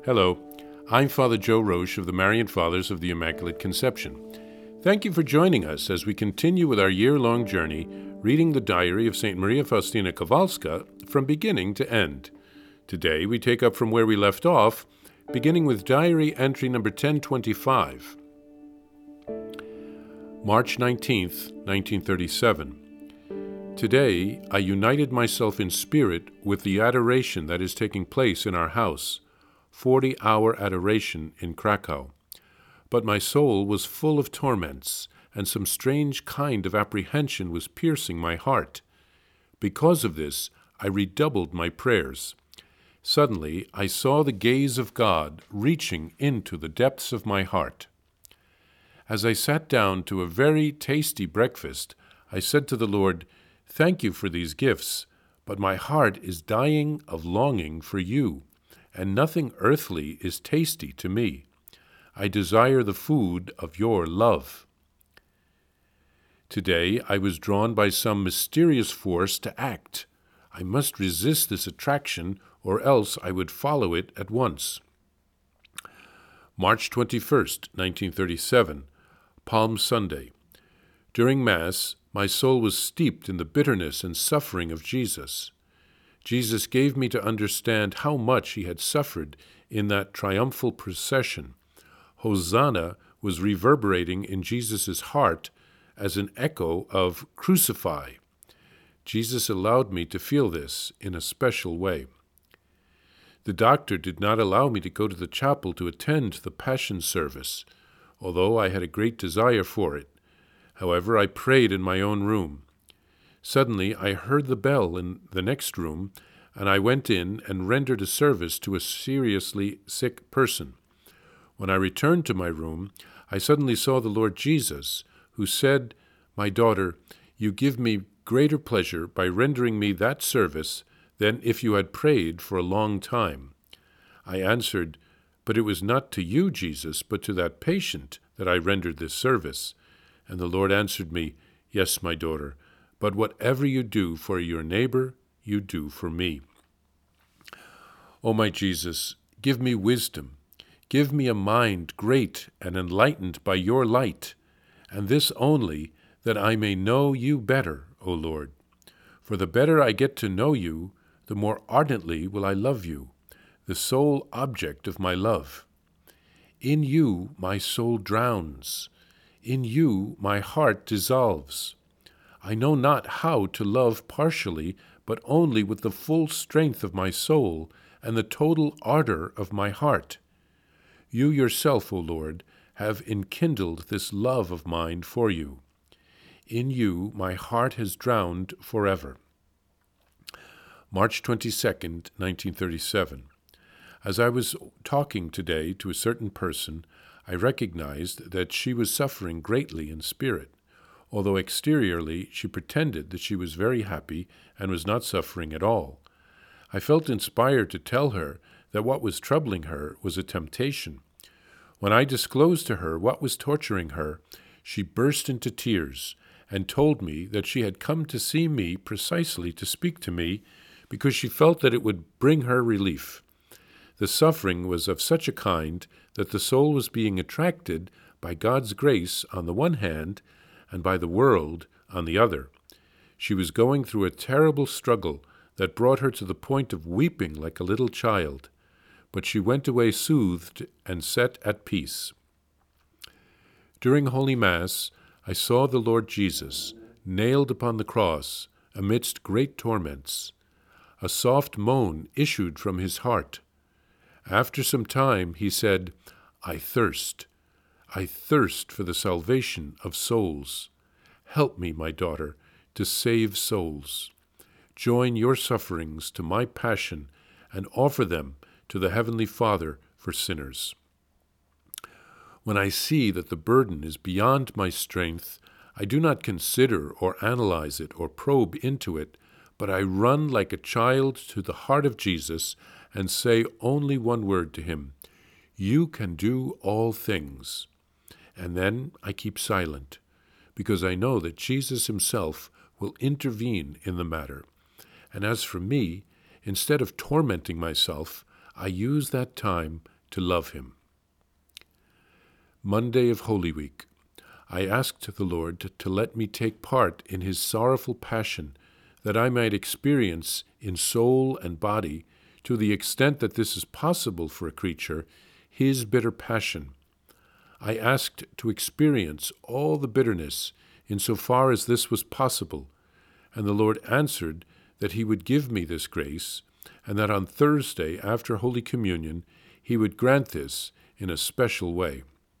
Hello, I'm Father Joe Roche of the Marian Fathers of the Immaculate Conception. Thank you for joining us as we continue with our year-long journey reading the diary of St. Maria Faustina Kowalska from beginning to end. Today we take up from where we left off, beginning with diary entry number 1025. March 19th, 1937. Today I united myself in spirit with the adoration that is taking place in our house, 40-hour adoration in Krakow. But my soul was full of torments, and some strange kind of apprehension was piercing my heart. Because of this, I redoubled my prayers. Suddenly, I saw the gaze of God reaching into the depths of my heart. As I sat down to a very tasty breakfast, I said to the Lord, "Thank you for these gifts, but my heart is dying of longing for you, and nothing earthly is tasty to me. I desire the food of your love." Today I was drawn by some mysterious force to act. I must resist this attraction, or else I would follow it at once. March 21st, 1937, Palm Sunday. During Mass, my soul was steeped in the bitterness and suffering of Jesus. Jesus gave me to understand how much he had suffered in that triumphal procession. Hosanna was reverberating in Jesus' heart as an echo of "Crucify." Jesus allowed me to feel this in a special way. The doctor did not allow me to go to the chapel to attend the Passion service, although I had a great desire for it. However, I prayed in my own room. Suddenly, I heard the bell in the next room, and I went in and rendered a service to a seriously sick person. When I returned to my room, I suddenly saw the Lord Jesus, who said, "My daughter, you give me greater pleasure by rendering me that service than if you had prayed for a long time." I answered, "But it was not to you, Jesus, but to that patient that I rendered this service." And the Lord answered me, "Yes, my daughter, but whatever you do for your neighbor, you do for me." O my Jesus, give me wisdom. Give me a mind great and enlightened by your light, and this only, that I may know you better, O Lord. For the better I get to know you, the more ardently will I love you, the sole object of my love. In you my soul drowns. In you my heart dissolves. I know not how to love partially, but only with the full strength of my soul and the total ardor of my heart. You yourself, O Lord, have enkindled this love of mine for you. In you my heart has drowned forever. March 22nd, 1937. As I was talking today to a certain person, I recognized that she was suffering greatly in spirit, although exteriorly she pretended that she was very happy and was not suffering at all. I felt inspired to tell her that what was troubling her was a temptation. When I disclosed to her what was torturing her, she burst into tears and told me that she had come to see me precisely to speak to me because she felt that it would bring her relief. The suffering was of such a kind that the soul was being attracted by God's grace on the one hand and by the world on the other. She was going through a terrible struggle that brought her to the point of weeping like a little child, but she went away soothed and set at peace. During Holy Mass, I saw the Lord Jesus nailed upon the cross amidst great torments. A soft moan issued from his heart. After some time he said, I thirst for the salvation of souls. Help me, my daughter, to save souls. Join your sufferings to my passion and offer them to the Heavenly Father for sinners. When I see that the burden is beyond my strength, I do not consider or analyze it or probe into it, but I run like a child to the heart of Jesus and say only one word to him, "You can do all things." And then I keep silent, because I know that Jesus himself will intervene in the matter. And as for me, instead of tormenting myself, I use that time to love him. Monday of Holy Week. I asked the Lord to let me take part in his sorrowful passion, that I might experience in soul and body, to the extent that this is possible for a creature, his bitter passion. I asked to experience all the bitterness insofar as this was possible, and the Lord answered that he would give me this grace, and that on Thursday, after Holy Communion, he would grant this in a special way.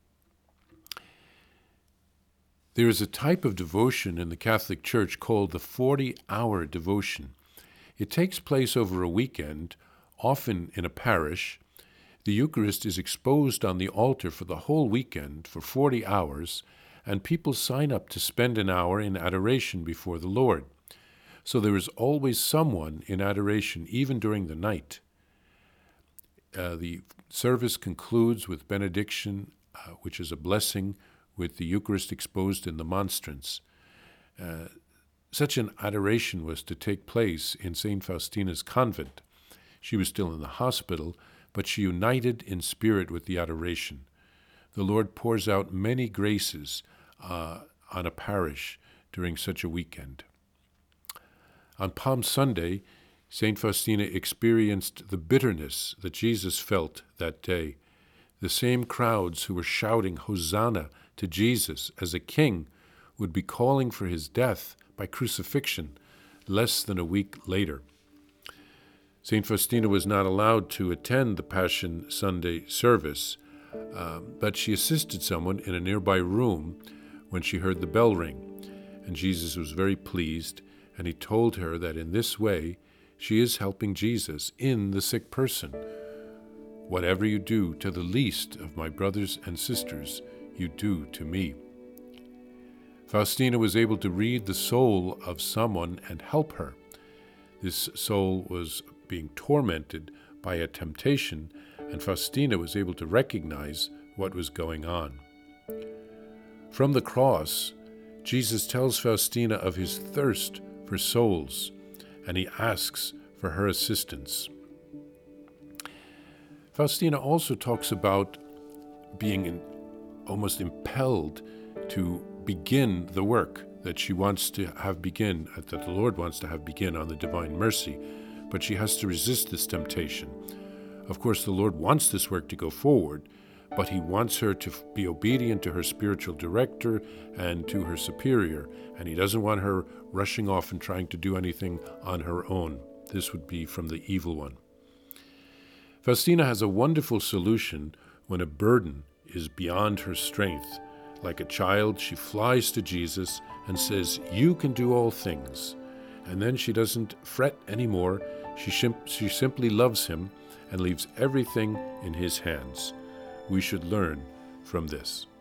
There is a type of devotion in the Catholic Church called the 40-hour devotion. It takes place over a weekend, often in a parish. The Eucharist is exposed on the altar for the whole weekend for 40 hours, and people sign up to spend an hour in adoration before the Lord. So there is always someone in adoration, even during the night. The service concludes with benediction, which is a blessing, with the Eucharist exposed in the monstrance. Such an adoration was to take place in St. Faustina's convent. She was still in the hospital, but she united in spirit with the adoration. The Lord pours out many graces on a parish during such a weekend. On Palm Sunday, St. Faustina experienced the bitterness that Jesus felt that day. The same crowds who were shouting Hosanna to Jesus as a king would be calling for his death by crucifixion less than a week later. St. Faustina was not allowed to attend the Passion Sunday service, but she assisted someone in a nearby room when she heard the bell ring, and Jesus was very pleased, and he told her that in this way she is helping Jesus in the sick person. Whatever you do to the least of my brothers and sisters, you do to me. Faustina was able to read the soul of someone and help her. This soul was being tormented by a temptation, and Faustina was able to recognize what was going on. From the cross, Jesus tells Faustina of his thirst for souls, and he asks for her assistance. Faustina also talks about being almost impelled to begin the work that she wants to have begin, that the Lord wants to have begin on the Divine Mercy, but she has to resist this temptation. Of course, the Lord wants this work to go forward, but he wants her to be obedient to her spiritual director and to her superior, and he doesn't want her rushing off and trying to do anything on her own. This would be from the evil one. Faustina has a wonderful solution when a burden is beyond her strength. Like a child, she flies to Jesus and says, "You can do all things." And then she doesn't fret anymore. She simply loves him and leaves everything in his hands. We should learn from this.